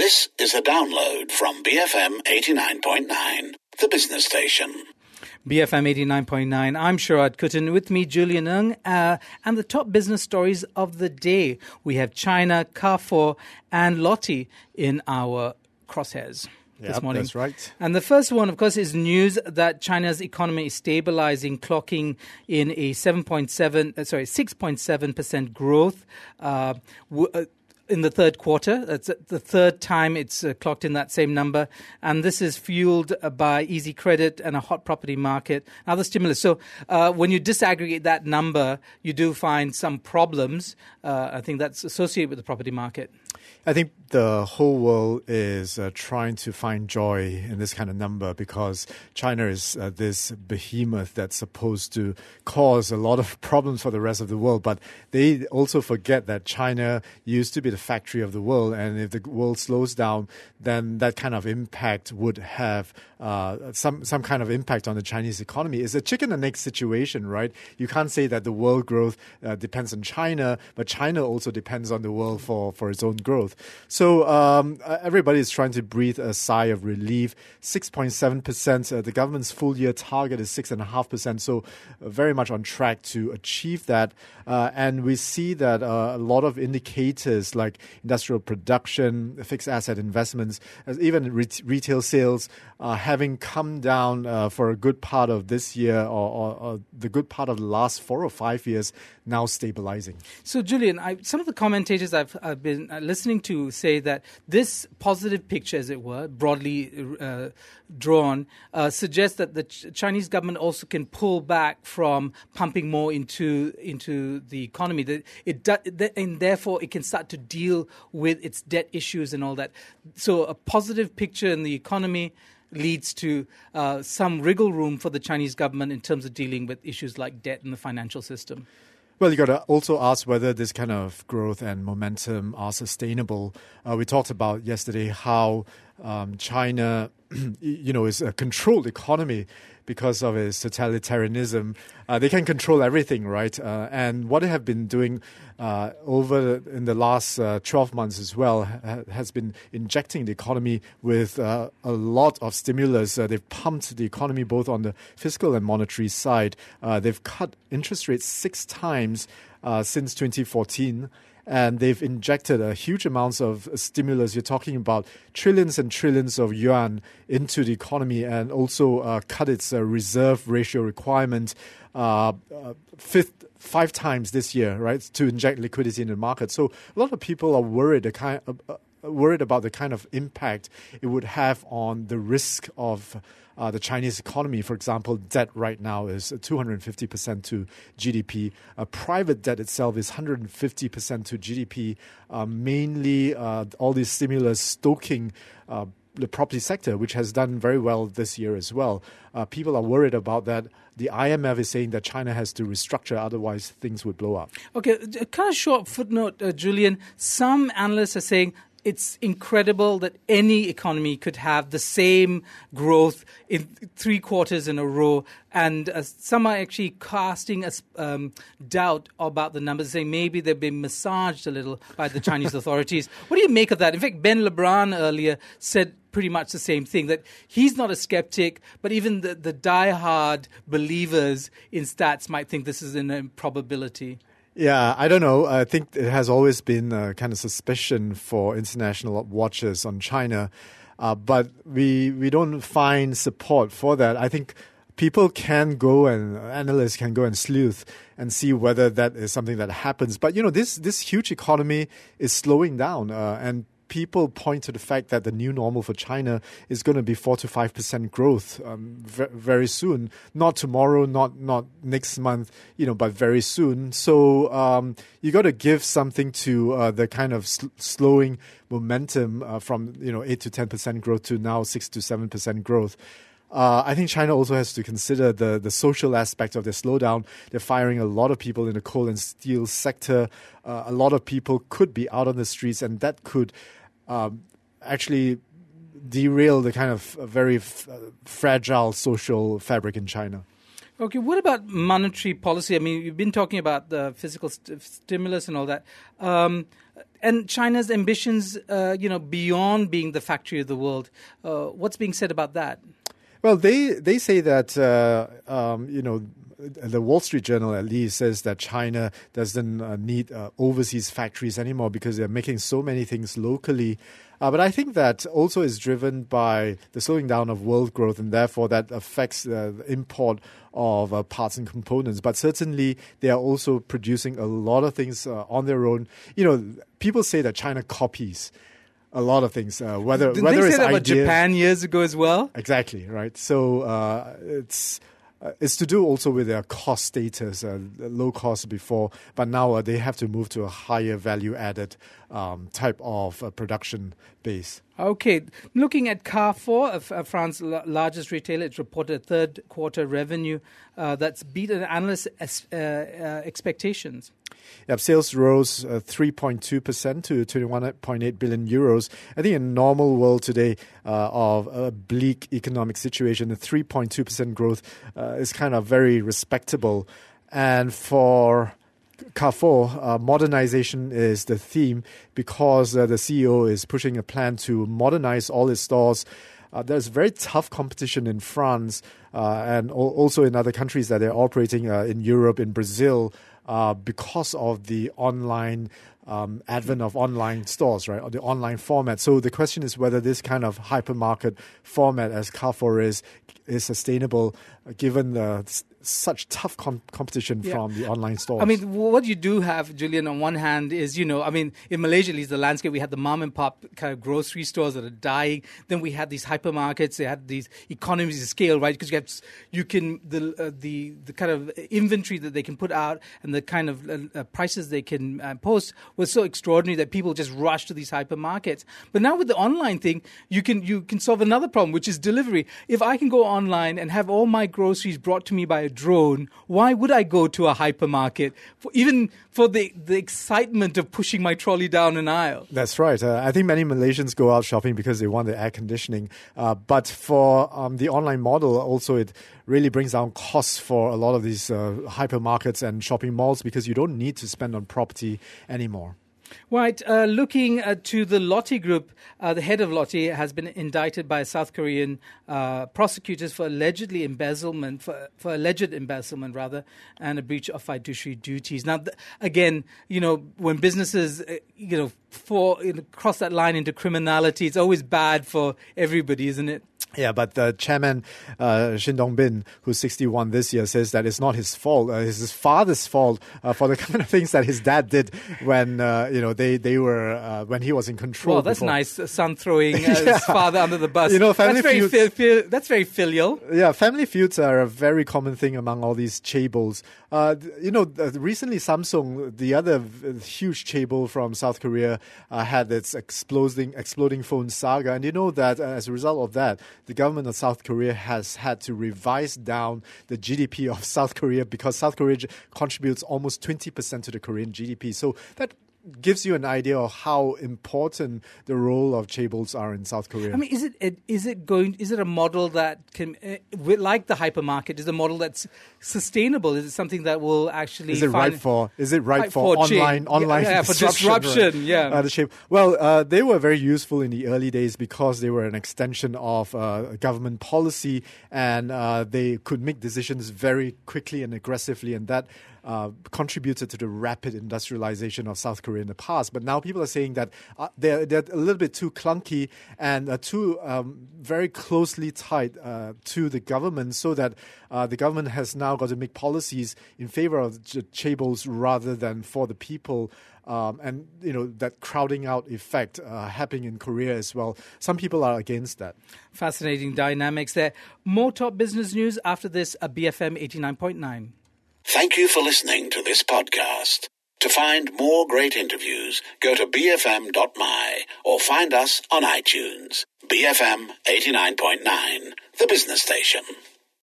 This is a download from BFM 89.9, the business station. BFM 89.9, I'm Sharad Kuttan, with me Julian Ng, and the top business stories of the day. We have China, Carrefour and Lotte in our crosshairs this morning. That's right. And the first one, of course, is news that China's economy is stabilizing, clocking in a 6.7% growth in the third quarter. That's the third time it's clocked in that same number. And this is fueled by easy credit and a hot property market, other stimulus. So when you disaggregate that number, you do find some problems. I think that's associated with the property market. I think the whole world is trying to find joy in this kind of number because China is this behemoth that's supposed to cause a lot of problems for the rest of the world. But they also forget that China used to be the factory of the world. And if the world slows down, then that kind of impact would have some kind of impact on the Chinese economy. It's a chicken and egg situation, right? You can't say that the world growth depends on China, but China also depends on the world for its own growth. So everybody is trying to breathe a sigh of relief. 6.7%. The government's full year target is 6.5%. So very much on track to achieve that. And we see that a lot of indicators like industrial production, fixed asset investments, even retail sales having come down for a good part of this year or the good part of the last 4 or 5 years, now stabilizing. So, Julian, some of the commentators I've been listening to say that this positive picture, as it were, broadly drawn, suggests that the Chinese government also can pull back from pumping more into the economy. And therefore, it can start to deal with its debt issues and all that. So a positive picture in the economy leads to some wriggle room for the Chinese government in terms of dealing with issues like debt in the financial system. Well, you got to also ask whether this kind of growth and momentum are sustainable. We talked about yesterday how China, is a controlled economy because of its totalitarianism. They can control everything, right? And what they have been doing in the last 12 months as well has been injecting the economy with a lot of stimulus. They've pumped the economy both on the fiscal and monetary side. They've cut interest rates 6 times since 2014. And they've injected a huge amounts of stimulus. You're talking about trillions and trillions of yuan into the economy, and also cut its reserve ratio requirement 5 times this year, right, to inject liquidity in the market. So a lot of people are worried about the kind of impact it would have on the risk of the Chinese economy. For example, debt right now is 250% to GDP. Private debt itself is 150% to GDP. Mainly all these stimulus stoking the property sector, which has done very well this year as well. People are worried about that. The IMF is saying that China has to restructure, otherwise things would blow up. Okay, a kind of short footnote, Julian. Some analysts are saying it's incredible that any economy could have the same growth in 3 quarters in a row. And some are actually casting doubt about the numbers, saying maybe they've been massaged a little by the Chinese authorities. What do you make of that? In fact, Ben Lebrun earlier said pretty much the same thing, that he's not a skeptic, but even the diehard believers in stats might think this is an improbability. Yeah, I don't know. I think it has always been a kind of suspicion for international watchers on China, but we don't find support for that. I think people can go and analysts can go and sleuth and see whether that is something that happens. But this huge economy is slowing down, and people point to the fact that the new normal for China is going to be 4 to 5% growth very soon. Not tomorrow, not next month, but very soon. So you got to give something to the kind of slowing momentum from 8 to 10% growth to now 6 to 7% growth. I think China also has to consider the social aspect of their slowdown. They're firing a lot of people in the coal and steel sector. A lot of people could be out on the streets, and that could actually derail the kind of very fragile social fabric in China. Okay, what about monetary policy? I mean, you've been talking about the physical stimulus and all that. And China's ambitions, beyond being the factory of the world. What's being said about that? Well, they say that, the Wall Street Journal at least says that China doesn't need overseas factories anymore because they're making so many things locally. But I think that also is driven by the slowing down of world growth, and therefore that affects the import of parts and components. But certainly they are also producing a lot of things on their own. People say that China copies a lot of things. Whether Didn't they say it's that about ideas, Japan years ago as well? Exactly, right. So it's to do also with their cost status, low cost before, but now they have to move to a higher value-added type of production base. Okay, looking at Carrefour, France's largest retailer, it's reported third quarter revenue that's beaten analysts' expectations. Yep, sales rose 3.2% to 21.8 billion euros. I think in a normal world today of a bleak economic situation, the 3.2% growth is kind of very respectable. And for Carrefour, modernization is the theme because the CEO is pushing a plan to modernize all its stores. There's very tough competition in France and also in other countries that they're operating in Europe, in Brazil, because of the online advent of online stores, right, or the online format. So the question is whether this kind of hypermarket format as Carrefour is sustainable given such tough competition from the online stores. I mean, what you do have, Julian, on one hand is, in Malaysia, at least the landscape, we had the mom and pop kind of grocery stores that are dying. Then we had these hypermarkets. They had these economies of scale, right? Because the kind of inventory that they can put out and the kind of prices they can post was so extraordinary that people just rush to these hypermarkets. But now with the online thing, you can solve another problem, which is delivery. If I can go online and have all my groceries brought to me by a drone, why would I go to a hypermarket even for the excitement of pushing my trolley down an aisle? That's right. I think many Malaysians go out shopping because they want the air conditioning. But for the online model, also it really brings down costs for a lot of these hypermarkets and shopping malls because you don't need to spend on property anymore. Right. Looking to the Lotte Group, the head of Lotte has been indicted by South Korean prosecutors for alleged embezzlement, and a breach of fiduciary duties. Now, again, when businesses, cross that line into criminality, it's always bad for everybody, isn't it? Yeah, but the chairman, Shin Dong-bin, who's 61 this year, says that it's not his fault. It's his father's fault for the kind of things that his dad did when they were when he was in control. Well, that's nice. Son throwing his father under the bus. Family feuds. That's very filial. Yeah, family feuds are a very common thing among all these chaebols. Recently Samsung, the other huge chaebol from South Korea, had its exploding phone saga, and that as a result of that, the government of South Korea has had to revise down the GDP of South Korea because South Korea contributes almost 20% to the Korean GDP. So that gives you an idea of how important the role of chaebols are in South Korea. I mean, is it a model that can, like the hypermarket, is a model that's sustainable? Is it something that will actually Is it right for online for disruption? Right? Well, they were very useful in the early days because they were an extension of government policy, and they could make decisions very quickly and aggressively, and that contributed to the rapid industrialization of South Korea in the past. But now people are saying that they're a little bit too clunky and too very closely tied to the government, so that the government has now got to make policies in favor of chaebols rather than for the people. And that crowding out effect happening in Korea as well. Some people are against that. Fascinating dynamics there. More top business news after this at BFM 89.9. Thank you for listening to this podcast. To find more great interviews, go to bfm.my or find us on iTunes. BFM 89.9, the business station.